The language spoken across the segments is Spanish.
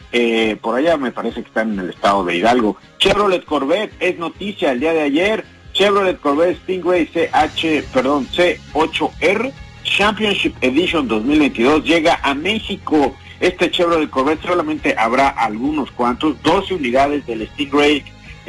por allá me parece que están en el estado de Hidalgo. Chevrolet Corvette es noticia el día de ayer. Chevrolet Corvette Stingray C8R Championship Edition 2022 llega a México. Este Chevrolet Corvette solamente habrá algunos cuantos, 12 unidades del Stingray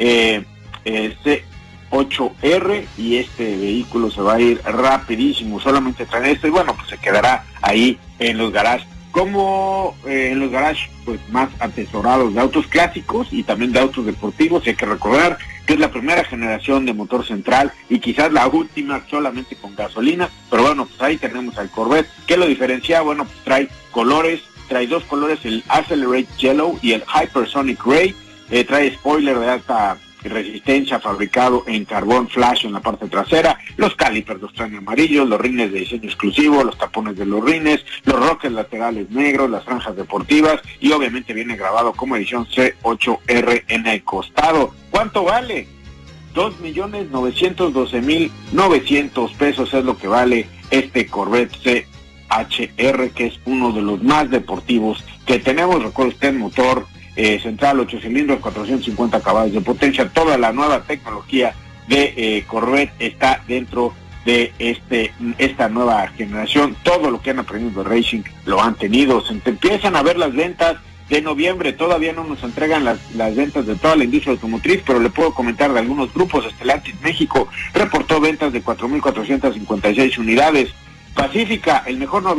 C8R, y este vehículo se va a ir rapidísimo. Solamente traen esto y bueno, pues se quedará ahí en los garages, como en los garages pues más atesorados de autos clásicos y también de autos deportivos. Y hay que recordar que es la primera generación de motor central y quizás la última solamente con gasolina, pero bueno, pues ahí tenemos al Corvette. ¿Qué lo diferencia? Bueno, pues trae dos colores, el Accelerate Yellow y el Hypersonic Gray. Trae spoiler de alta resistencia fabricado en carbón flash en la parte trasera, los calipers los traen amarillos, los rines de diseño exclusivo, los tapones de los rines, los roques laterales negros, las franjas deportivas, y obviamente viene grabado como edición C8R en el costado. ¿Cuánto vale? 2.912.900 pesos es lo que vale este Corvette CHR, que es uno de los más deportivos que tenemos. Recuerde usted, motor central, 8 cilindros, 450 caballos de potencia. Toda la nueva tecnología de Corvette está dentro de esta nueva generación. Todo lo que han aprendido de racing lo han tenido. Se empiezan a ver las ventas de noviembre. Todavía no nos entregan las ventas de toda la industria automotriz, pero le puedo comentar de algunos grupos. Stellantis México reportó ventas de 4.456 unidades. Pacífica, el mejor